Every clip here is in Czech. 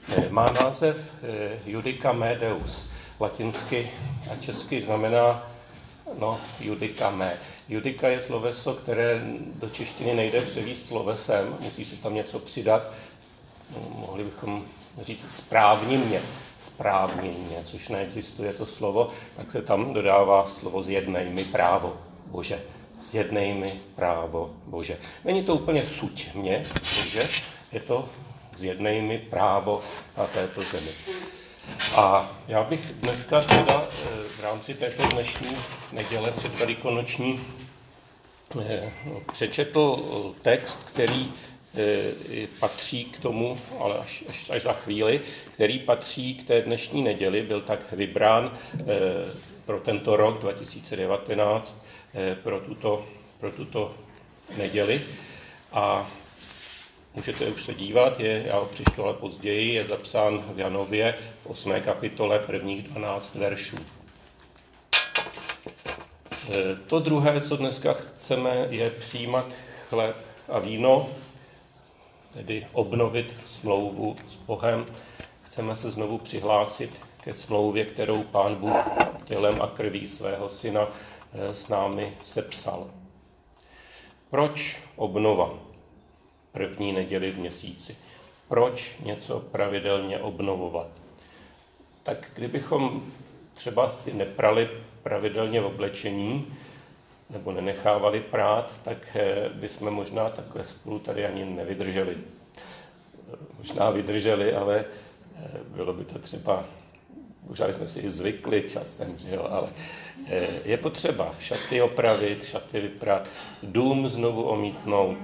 Má název Judica me Deus. Latinsky a česky znamená Judica me. Judica je sloveso, které do češtiny nejde převést slovesem, musí se tam něco přidat. Mohli bychom říct správně mě, což neexistuje to slovo, tak se tam dodává slovo zjednej mi právo Bože. Zjednej mi právo Bože. Není to úplně suď mě, Bože, je to zjednej mi právo na této zemi. A já bych dneska teda v rámci této dnešní neděle předvelikonoční přečetl text, který patří k tomu, ale až za chvíli, který patří k té dnešní neděli, byl tak vybrán pro tento rok 2019, pro tuto neděli. A můžete už se dívat, já ho přečtu ale později, je zapsán v Janově v 8. kapitole prvních 12 veršů. To druhé, co dneska chceme, je přijímat chléb a víno, tedy obnovit smlouvu s Bohem. Chceme se znovu přihlásit ke smlouvě, kterou Pán Bůh tělem a krví svého syna s námi sepsal. Proč obnova? První neděli v měsíci. Proč něco pravidelně obnovovat? Tak kdybychom třeba si neprali pravidelně v oblečení, nebo nenechávali prát, tak bychom možná takhle spolu tady ani nevydrželi. Možná vydrželi, ale bylo by to třeba, možná jsme si i zvykli časem, že jo? Ale je potřeba šaty opravit, šaty vyprat, dům znovu omítnout,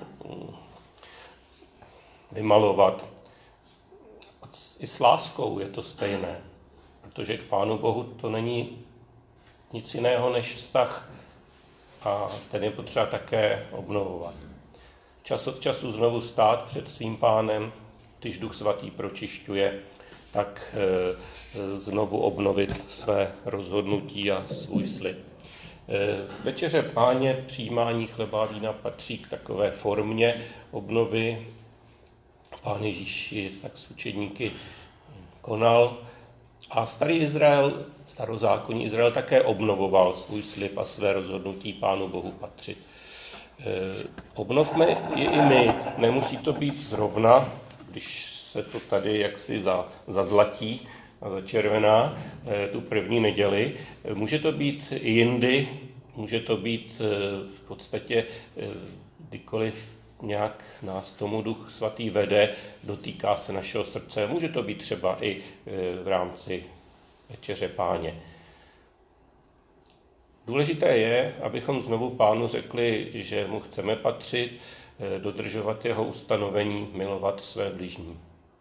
vymalovat. I s láskou je to stejné, protože k Pánu Bohu to není nic jiného než vztah a ten je potřeba také obnovovat. Čas od času znovu stát před svým Pánem, když Duch Svatý pročišťuje, tak znovu obnovit své rozhodnutí a svůj slib. Večeře Páně, přijímání chleba a vína patří k takové formě obnovy. Pán Ježíš ji tak s učedníky konal. A starý Izrael, starozákonní Izrael také obnovoval svůj slib a své rozhodnutí Pánu Bohu patřit. Obnovme je i my. Nemusí to být zrovna, když se to tady jaksi zazlatí a začervená tu první neděli. Může to být i jindy, může to být v podstatě kdykoliv nějak nás k tomu Duch Svatý vede, dotýká se našeho srdce. Může to být třeba i v rámci večeře Páně. Důležité je, abychom znovu Pánu řekli, že mu chceme patřit, dodržovat jeho ustanovení, milovat své bližní.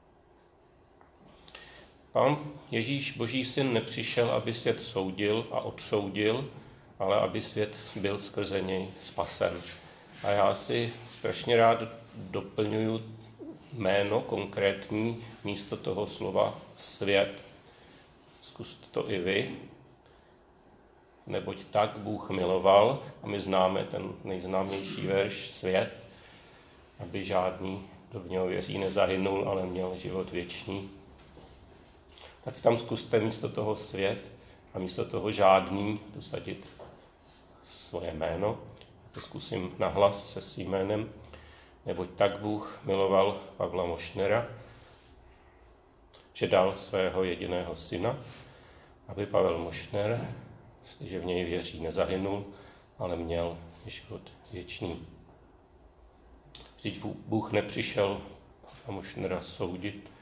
Pán Ježíš, Boží syn, nepřišel, aby svět soudil a odsoudil, ale aby svět byl skrze něj spasen. A já si strašně rád doplňuju jméno konkrétní místo toho slova svět. Zkuste to i vy. Neboť tak Bůh miloval, a my známe ten nejznámější verš svět, aby žádný, kdo v něho věří, nezahynul, ale měl život věčný. Tak tam zkuste místo toho svět a místo toho žádný dosadit svoje jméno. To zkusím nahlas se svým jménem. Neboť tak Bůh miloval Pavla Mošnera, že dal svého jediného syna, aby Pavel Mošner, jestliže v něj věří, nezahynul, ale měl život věčný. Vždyť Bůh nepřišel Pavla Mošnera soudit,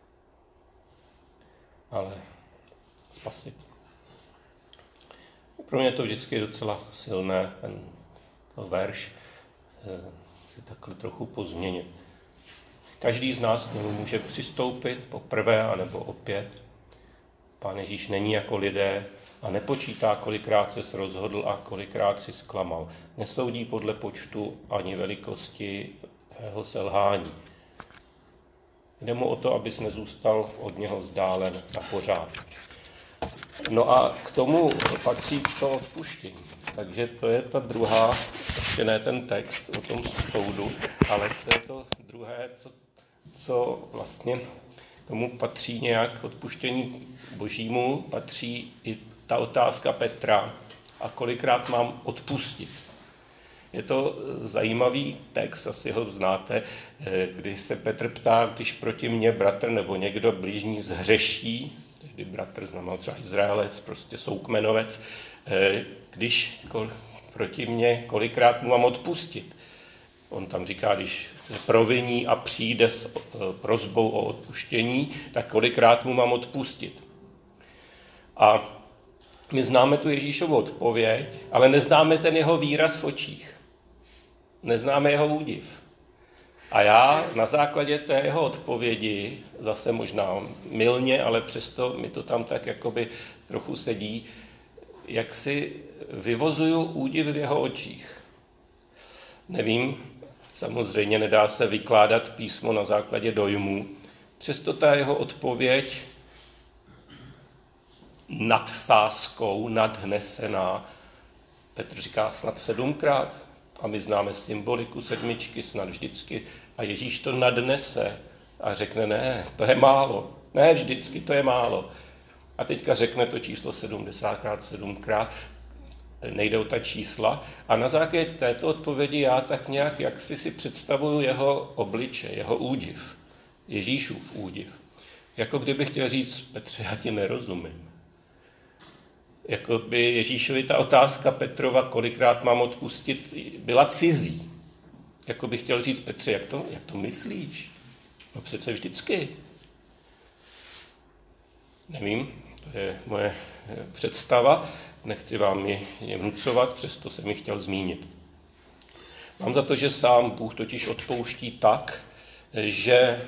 ale spasit. Pro mě je to vždycky docela silné, ten verš si takhle trochu pozměnit. Každý z nás k němu může přistoupit poprvé anebo opět. Pán Ježíš není jako lidé a nepočítá, kolikrát se rozhodl a kolikrát si zklamal. Nesoudí podle počtu ani velikosti jeho selhání. Jde mu o to, abys nezůstal od něho vzdálen na pořád. No a k tomu patří to odpuštění. Takže to je ta druhá, ještě ne ten text o tom soudu, ale to je to druhé, co vlastně tomu patří nějak odpuštění Božímu, patří i ta otázka Petra, a kolikrát mám odpustit. Je to zajímavý text, asi ho znáte, kdy se Petr ptá, když proti mně bratr nebo někdo blížní zhřeší, tehdy bratr znamenal třeba Izraelec, prostě soukmenovec, když proti mně, kolikrát mu mám odpustit. On tam říká, když proviní a přijde s prosbou o odpuštění, tak kolikrát mu mám odpustit. A my známe tu Ježíšovu odpověď, ale neznáme ten jeho výraz v očích. Neznáme jeho údiv. A já na základě té jeho odpovědi, zase možná mylně, ale přesto mi to tam tak jakoby trochu sedí, jak si vyvozuju údiv v jeho očích. Nevím, samozřejmě nedá se vykládat písmo na základě dojmů, přesto ta jeho odpověď nad sázkou, nadhnesená, Petr říká snad 7krát, a my známe symboliku 7, snad vždycky, a Ježíš to nadnese a řekne, ne, to je málo, ne, vždycky to je málo. A teďka řekne to číslo 70krát, 7krát, nejde o ta čísla. A na základě této odpovědi já tak nějak, jak si představuju jeho obličej, jeho údiv, Ježíšův údiv. Jako kdybych chtěl říct, Petře, já ti nerozumím. Jako by Ježíšovi ta otázka Petrova, kolikrát mám odpustit, byla cizí. Jako bych chtěl říct, Petře, jak to myslíš? No přece vždycky. Nevím, to je moje představa, nechci vám ji vnucovat, přesto jsem ji chtěl zmínit. Mám za to, že sám Bůh totiž odpouští tak, že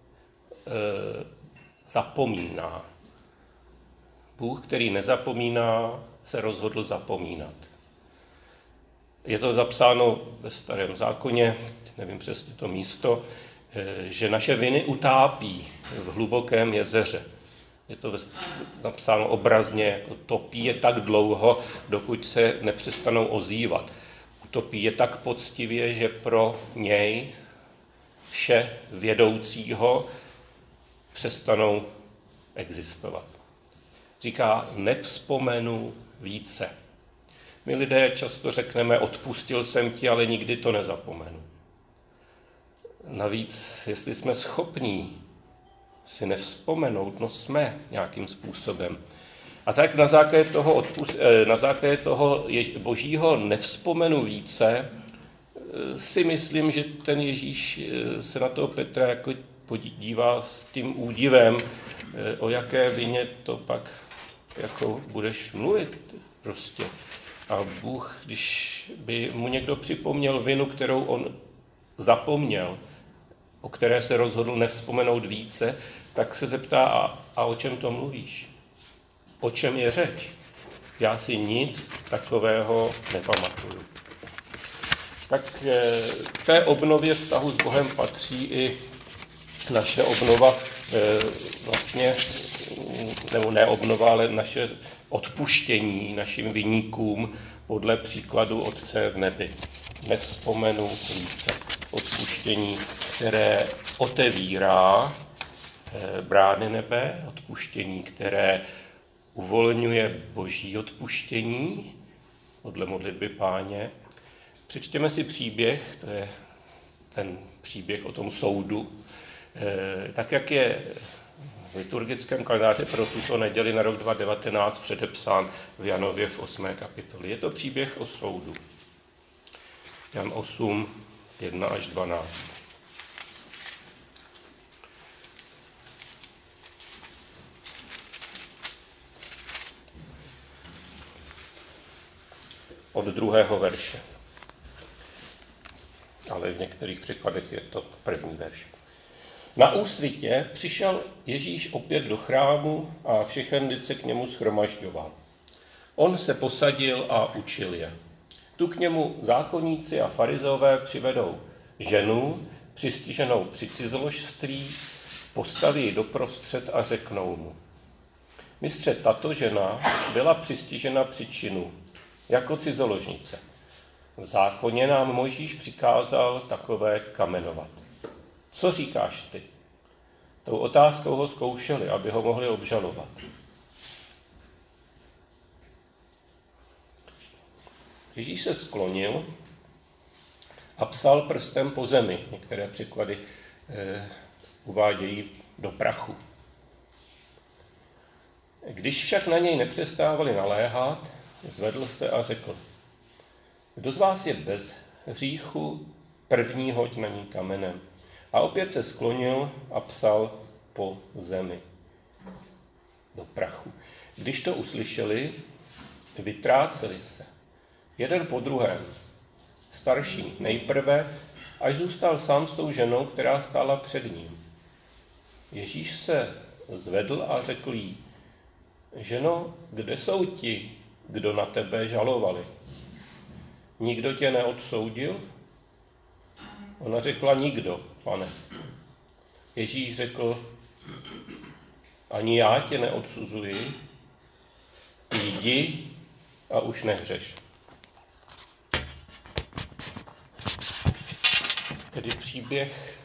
zapomíná. Bůh, který nezapomíná, se rozhodl zapomínat. Je to zapsáno ve Starém zákoně, nevím přesně to místo, že naše viny utápí v hlubokém jezeře. Je to napsáno obrazně, jako topí je tak dlouho, dokud se nepřestanou ozývat. Utopí je tak poctivě, že pro něj vše vědoucího přestanou existovat. Říká, nevzpomenu více. My lidé často řekneme, odpustil jsem ti, ale nikdy to nezapomenu. Navíc, jestli jsme schopní si nevzpomenout, no jsme nějakým způsobem. A tak na základě toho Božího nevzpomenu více, si myslím, že ten Ježíš se na toho Petra jako podívá s tím údivem, o jaké vině to pak jako budeš mluvit prostě. A Bůh, když by mu někdo připomněl vinu, kterou on zapomněl, o které se rozhodl nevzpomenout více, tak se zeptá, a o čem to mluvíš? O čem je řeč? Já si nic takového nepamatuju. Tak k té obnově vztahu s Bohem patří i naše obnova, vlastně, nebo ne obnova, ale naše odpuštění našim viníkům podle příkladu Otce v nebi. Nevzpomenu více. Odpuštění, které otevírá brány nebe, odpuštění, které uvolňuje Boží odpuštění podle modlitby Páně. Přečtěme si příběh, to je ten příběh o tom soudu, tak jak je v liturgickém kalendáři pro tuto neděli na rok 2019 předepsán v Janově v 8. kapitoli. Je to příběh o soudu. Jan 8, 1 až 12. Od 2. verše. Ale v některých příkladech je to první verš. Na úsvitě přišel Ježíš opět do chrámu a všechen lid se k němu shromažďoval. On se posadil a učil je. Tu k němu zákonníci a farizeové přivedou ženu, přistiženou při cizoložství, postaví ji doprostřed a řeknou mu. Mistře, tato žena byla přistižena při činu, jako cizoložnice. V zákoně nám Mojžíš přikázal takové kamenovat. Co říkáš ty? Tou otázkou ho zkoušeli, aby ho mohli obžalovat. Ježíš se sklonil a psal prstem po zemi. Některé překlady uvádějí do prachu. Když však na něj nepřestávali naléhat, zvedl se a řekl: Kdo z vás je bez hříchu, první hoď na ní kamenem. A opět se sklonil a psal po zemi, do prachu. Když to uslyšeli, vytráceli se, jeden po druhém, starší nejprve, až zůstal sám s tou ženou, která stála před ním. Ježíš se zvedl a řekl jí: Ženo, kde jsou ti, kdo na tebe žalovali? Nikdo tě neodsoudil? Ona řekla: Nikdo, Pane. Ježíš řekl: Ani já tě neodsuzuji, jdi a už nehřeš. Tedy příběh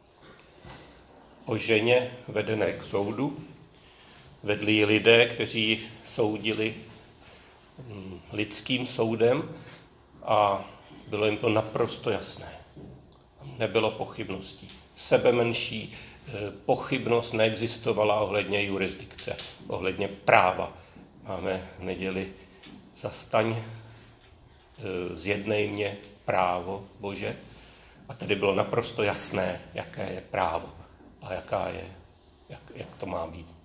o ženě vedené k soudu. Vedli ji lidé, kteří soudili lidským soudem a bylo jim to naprosto jasné. Nebylo pochybností. Sebemenší pochybnost neexistovala ohledně jurisdikce, ohledně práva. Máme v neděli zastaň, zjednej mě právo Bože. A tedy bylo naprosto jasné, jaké je právo a jak to má být.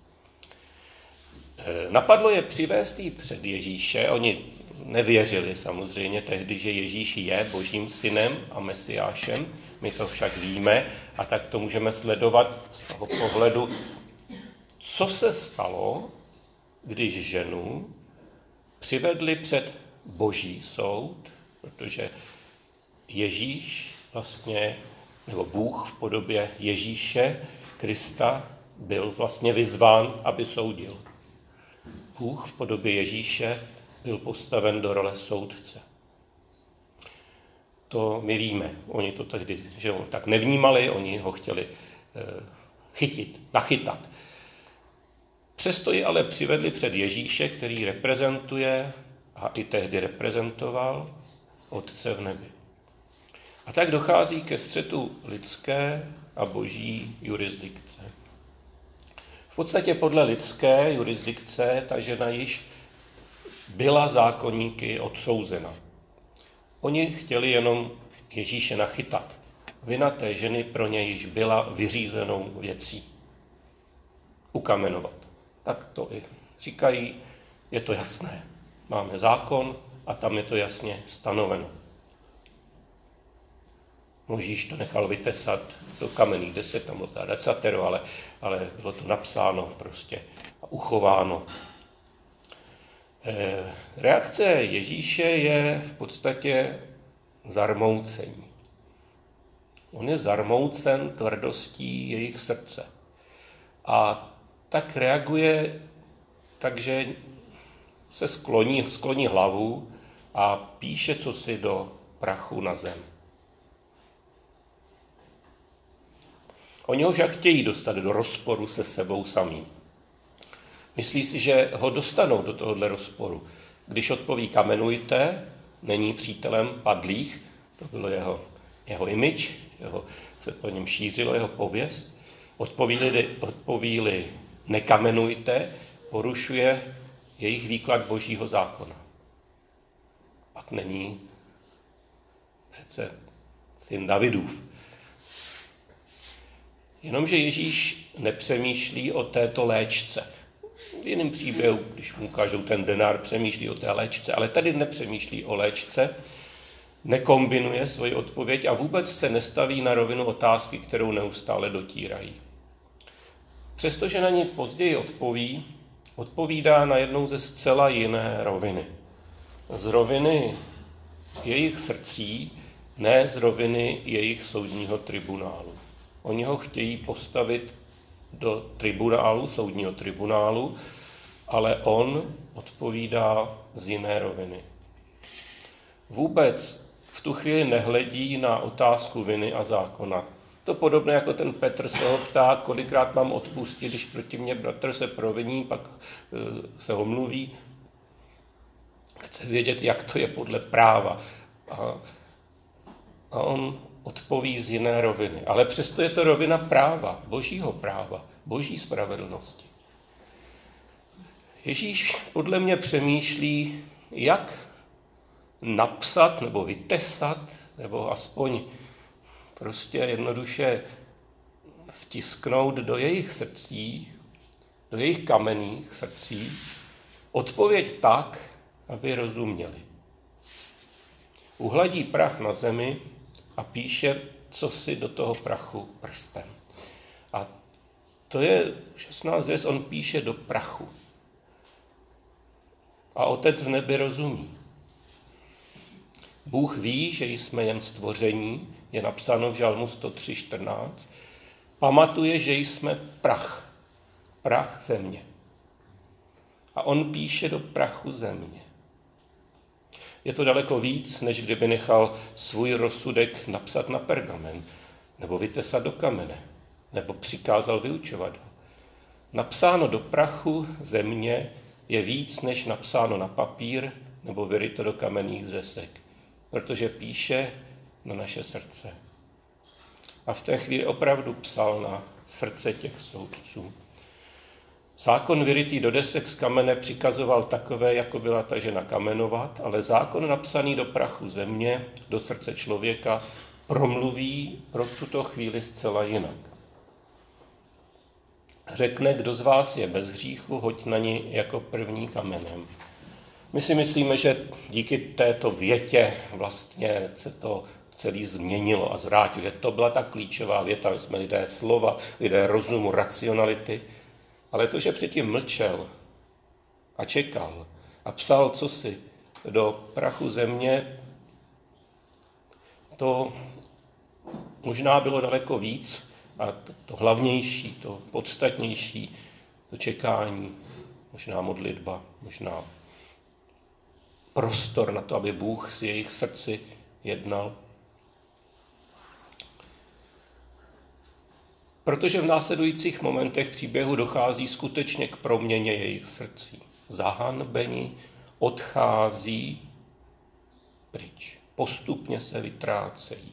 Napadlo je přivést jí před Ježíše. Oni nevěřili samozřejmě tehdy, že Ježíš je Božím synem a Mesiášem. My to však víme a tak to můžeme sledovat z toho pohledu, co se stalo, když ženu přivedli před Boží soud, protože Ježíš vlastně, nebo Bůh v podobě Ježíše Krista byl vlastně vyzván, aby soudil. Bůh v podobě Ježíše byl postaven do role soudce. To my víme. Oni to tehdy tak nevnímali, oni ho chtěli nachytat. Přesto ji ale přivedli před Ježíše, který reprezentuje a i tehdy reprezentoval Otce v nebi. A tak dochází ke střetu lidské a boží jurisdikce. V podstatě podle lidské jurisdikce ta žena již byla zákonníky odsouzena. Oni chtěli jenom Ježíše nachytat. Vina té ženy pro ně již byla vyřízenou věcí. Ukamenovat. Tak to i říkají, je to jasné. Máme zákon a tam je to jasně stanoveno. Možíš to nechal vytesat do kamenných desek, tam bylo teda desatero, ale bylo to napsáno prostě a uchováno. Reakce Ježíše je v podstatě zarmoucení. On je zarmoucen tvrdostí jejich srdce. A tak reaguje, takže se skloní hlavu a píše cosi do prachu na zem. Oni ho však chtějí dostat do rozporu se sebou samým. Myslí si, že ho dostanou do tohohle rozporu. Když odpoví kamenujte, není přítelem padlých, to bylo jeho image, se to o něm šířilo, jeho pověst. Odpoví-li nekamenujte, porušuje jejich výklad božího zákona. Pak není přece syn Davidův. Jenomže Ježíš nepřemýšlí o této léčce. V jiném příběhu, když mu ukážou ten denár, přemýšlí o té léčce, ale tady nepřemýšlí o léčce, nekombinuje svoji odpověď a vůbec se nestaví na rovinu otázky, kterou neustále dotírají. Přestože na ní později odpovídá najednou ze zcela jiné roviny. Z roviny jejich srdcí, ne z roviny jejich soudního tribunálu. Oni ho chtějí postavit do tribunálu, soudního tribunálu, ale on odpovídá z jiné roviny. Vůbec v tu chvíli nehledí na otázku viny a zákona. To podobné jako ten Petr se ho ptá, kolikrát mám odpustit, když proti mně bratr se proviní, pak se omluví. Chce vědět, jak to je podle práva. A on odpoví z jiné roviny. Ale přesto je to rovina práva, boží spravedlnosti. Ježíš podle mě přemýšlí, jak napsat nebo vytesat, nebo aspoň prostě jednoduše vtisknout do jejich srdcí, do jejich kamenných srdcí, odpověď tak, aby rozuměli. Uhladí prach na zemi a píše, co si do toho prachu prstem. A to je 16 věc, on píše do prachu. A Otec v nebi rozumí. Bůh ví, že jsme jen stvoření, je napsáno v Žalmu 103:14. Pamatuje, že jsme prach země. A on píše do prachu země. Je to daleko víc, než kdyby nechal svůj rozsudek napsat na pergamen, nebo vytesat do kamene, nebo přikázal vyučovat ho. Napsáno do prachu země je víc, než napsáno na papír, nebo vyryto do kamenných desek, protože píše na naše srdce. A v té chvíli opravdu psal na srdce těch soudců. Zákon vyrytý do desek z kamene přikazoval takové, jako byla ta žena kamenovat, ale zákon napsaný do prachu země, do srdce člověka, promluví pro tuto chvíli zcela jinak. Řekne, kdo z vás je bez hříchu, hoď na ní jako první kamenem. My si myslíme, že díky této větě vlastně se to celý změnilo a zvrátilo, že to byla ta klíčová věta. My jsme lidé slova, lidé rozumu, racionality, ale to, že předtím mlčel a čekal a psal cosi do prachu země, to možná bylo daleko víc a to hlavnější, to podstatnější, to čekání, možná modlitba, možná prostor na to, aby Bůh s jejich srdci jednal. Protože v následujících momentech příběhu dochází skutečně k proměně jejich srdcí. Zahanbeni odchází pryč. Postupně se vytrácejí.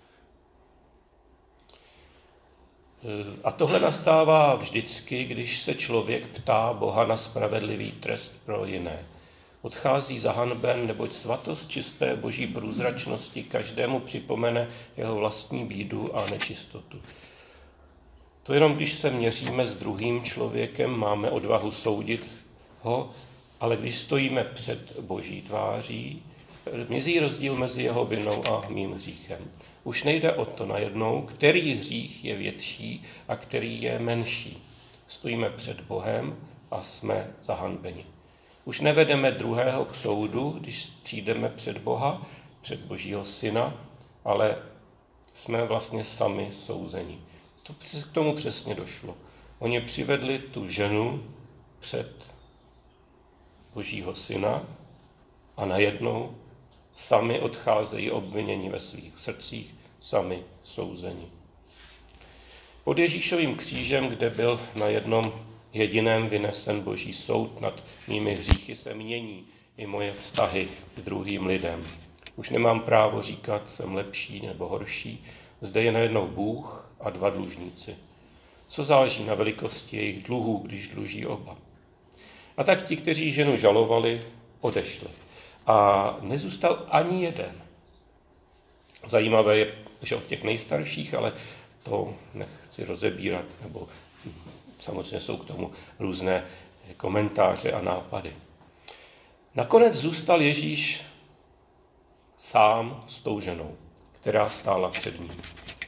A tohle nastává vždycky, když se člověk ptá Boha na spravedlivý trest pro jiné. Odchází zahanben, neboť svatost čisté boží průzračnosti každému připomene jeho vlastní bídu a nečistotu. To jenom když se měříme s druhým člověkem, máme odvahu soudit ho, ale když stojíme před boží tváří, mizí rozdíl mezi jeho vinou a mým hříchem. Už nejde o to najednou, který hřích je větší a který je menší. Stojíme před Bohem a jsme zahanbeni. Už nevedeme druhého k soudu, když přijdeme před Boha, před Božího syna, ale jsme vlastně sami souzeni. K tomu přesně došlo. Oni přivedli tu ženu před Božího syna a najednou sami odcházejí obviněni ve svých srdcích, sami souzeni. Pod Ježíšovým křížem, kde byl na jednom jediném vynesen Boží soud nad mými hříchy, se mění i moje vztahy k druhým lidem. Už nemám právo říkat, jsem lepší nebo horší. Zde je najednou Bůh a dva dlužníci. Co záleží na velikosti jejich dluhů, když dluží oba? A tak ti, kteří ženu žalovali, odešli. A nezůstal ani jeden. Zajímavé je, že od těch nejstarších, ale to nechci rozebírat, nebo samozřejmě jsou k tomu různé komentáře a nápady. Nakonec zůstal Ježíš sám s tou ženou, která stála před ním.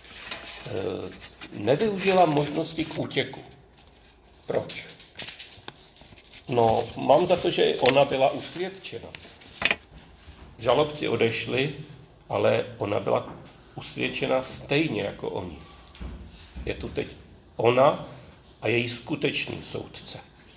Nevyužila možnosti k útěku. Proč? No, mám za to, že ona byla usvědčena. Žalobci odešli, ale ona byla usvědčena stejně jako oni. Je tu teď ona a její skutečný soudce.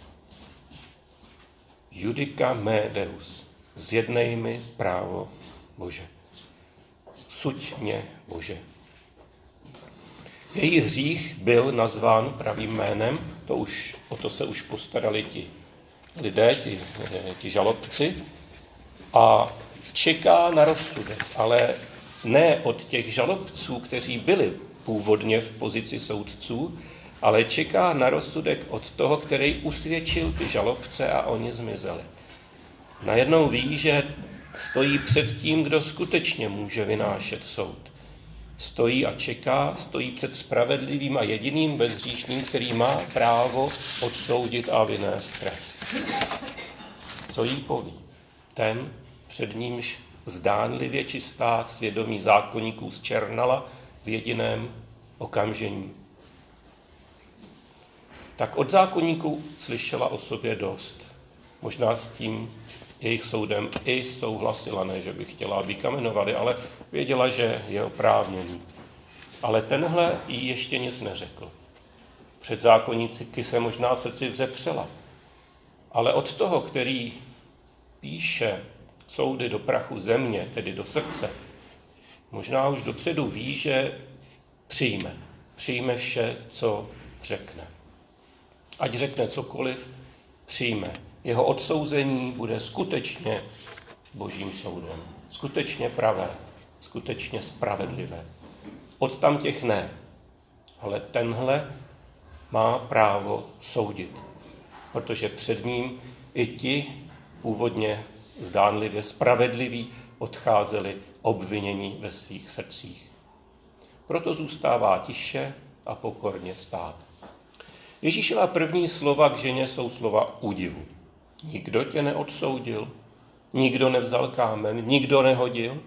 Judica me Deus. Zjednej mi právo Bože. Suď mě, Bože. Její hřích byl nazván pravým jménem, o to se už postarali ti lidé, ti žalobci, a čeká na rozsudek, ale ne od těch žalobců, kteří byli původně v pozici soudců, ale čeká na rozsudek od toho, který usvědčil ty žalobce a oni zmizeli. Najednou ví, že stojí před tím, kdo skutečně může vynášet soud. Stojí a čeká, stojí před spravedlivým a jediným bezhříšným, který má právo odsoudit a vynést trest. Co jí poví? Ten, před nímž zdánlivě čistá svědomí zákonníků zčernala v jediném okamžení. Tak od zákonníků slyšela o sobě dost. Možná s tím jejich soudem i souhlasila, ne, že by chtěla, aby kamenovali, ale věděla, že je oprávněný. Ale tenhle jí ještě nic neřekl. Před zákonníky se možná v srdci vzepřela. Ale od toho, který píše soudy do prachu země, tedy do srdce, možná už dopředu ví, že přijme vše, co řekne. Ať řekne cokoliv, přijme. Jeho odsouzení bude skutečně božím soudem. Skutečně pravé, skutečně spravedlivé. Od tamtěch ne, ale tenhle má právo soudit, protože před ním i ti původně zdánlivě spravedliví odcházeli obvinění ve svých srdcích. Proto zůstává tiše a pokorně stát. Ježíšova první slova k ženě jsou slova údivu. Nikdo tě neodsoudil, nikdo nevzal kámen, nikdo nehodil.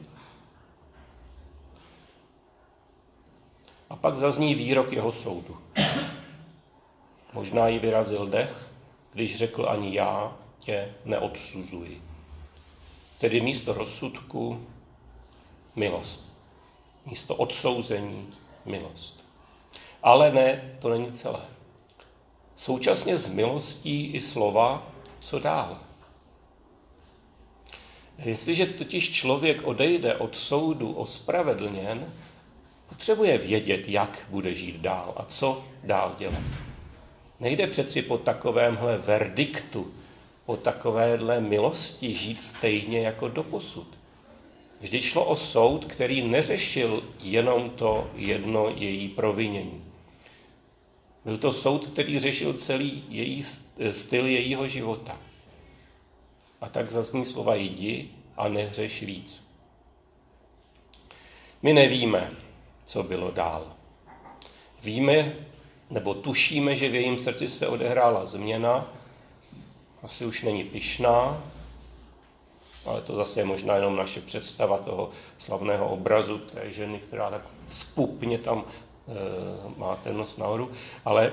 A pak zazní výrok jeho soudu. Možná jí vyrazil dech, když řekl ani já tě neodsuzuji. Tedy místo rozsudku milost. Místo odsouzení milost. Ale ne, to není celé. Současně s milostí i slova, co dál. Jestliže totiž člověk odejde od soudu ospravedlněn, potřebuje vědět, jak bude žít dál a co dál dělat. Nejde přeci po takovémhle verdiktu, po takovéhle milosti žít stejně jako doposud. Vždy šlo o soud, který neřešil jenom to jedno její provinění. Byl to soud, který řešil celý její styl jejího života. A tak zazní slova jdi a nehřeš víc. My nevíme, co bylo dál. Víme, nebo tušíme, že v jejím srdci se odehrála změna, asi už není pyšná, ale to zase je možná jenom naše představa toho slavného obrazu té ženy, která tak vzpupně tam má ten nos nahoru, ale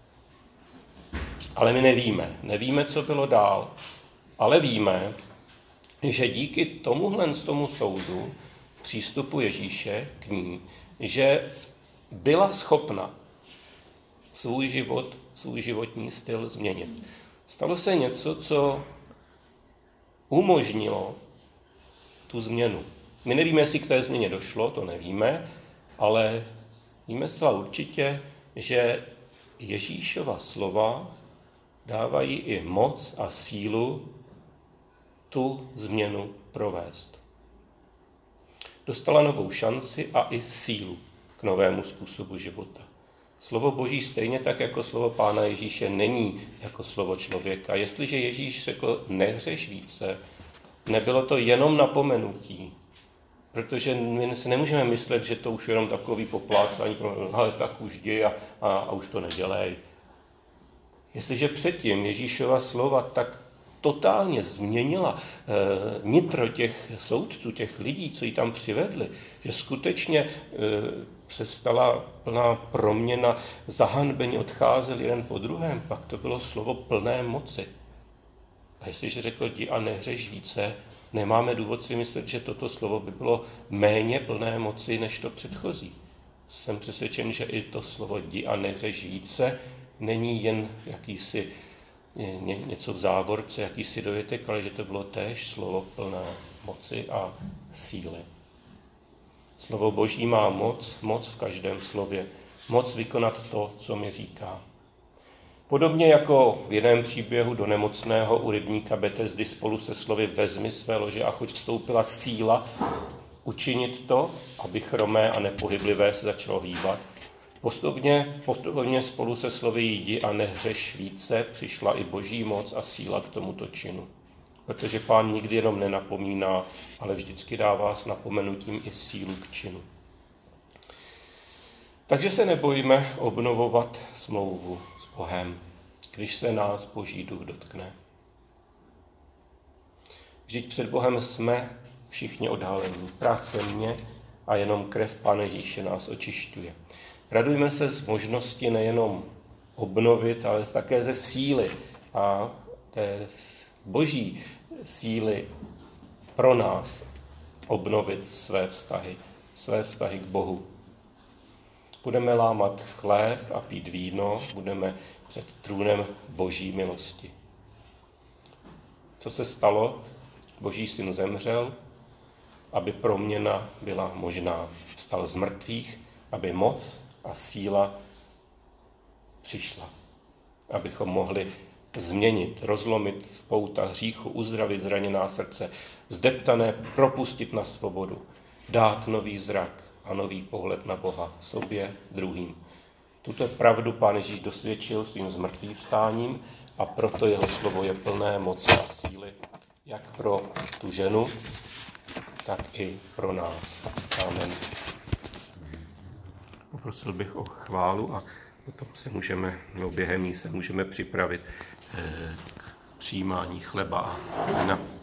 my nevíme, co bylo dál, ale víme, že díky tomu soudu, přístupu Ježíše k ní, že byla schopna svůj život, svůj životní styl změnit. Stalo se něco, co umožnilo tu změnu. My nevíme, jestli k té změně došlo, to nevíme, ale víme zcela určitě, že Ježíšova slova dávají i moc a sílu tu změnu provést. Dostala novou šanci a i sílu k novému způsobu života. Slovo Boží stejně tak jako slovo Pána Ježíše není jako slovo člověka. Jestliže Ježíš řekl nehřeš více, nebylo to jenom napomenutí, protože my si nemůžeme myslet, že to už je jenom takový poplácání, ale tak už jdi a už to nedělej. Jestliže předtím Ježíšova slova tak totálně změnila nitro těch soudců, těch lidí, co ji tam přivedli, že skutečně se stala plná proměna, zahanbení odcházeli jeden po druhém, pak to bylo slovo plné moci. A jestliže řekl jdi a nehřeš více, nemáme důvod si myslet, že toto slovo by bylo méně plné moci než to předchozí. Jsem přesvědčen, že i to slovo jdi a nehřeš více není jen jakýsi něco v závorce, jakýsi dovětek, ale že to bylo též slovo plné moci a síly. Slovo Boží má moc v každém slově. moc vykonat to, co mi říká. Podobně jako v jiném příběhu do nemocného u rybníka Betesdy spolu se slovy vezmi své lože a choď vstoupila síla učinit to, aby chromé a nepohyblivé se začalo hýbat. Postupně spolu se slovy jdi a nehřeš více přišla i boží moc a síla k tomuto činu. Protože Pán nikdy jenom nenapomíná, ale vždycky dává s napomenutím i sílu k činu. Takže se nebojíme obnovovat smlouvu s Bohem, když se nás Boží duch dotkne. Vždyť před Bohem jsme všichni odhalení. Prach země a jenom krev Pána Ježíše nás očišťuje. Radujme se z možnosti nejenom obnovit, ale také ze síly a té Boží síly pro nás obnovit své vztahy k Bohu. Budeme lámat chléb a pít víno, budeme před trůnem Boží milosti. Co se stalo? Boží syn zemřel, aby proměna byla možná. Vstal z mrtvých, aby moc a síla přišla. Abychom mohli změnit, rozlomit pouta hříchu, uzdravit zraněná srdce, zdeptané propustit na svobodu, dát nový zrak a nový pohled na Boha sobě, druhým. Tuto pravdu Pán Ježíš dosvědčil svým zmrtvývstáním a proto jeho slovo je plné moci a síly, jak pro tu ženu, tak i pro nás. Amen. Poprosil bych o chválu a potom během jí se můžeme připravit k přijímání chleba a vína.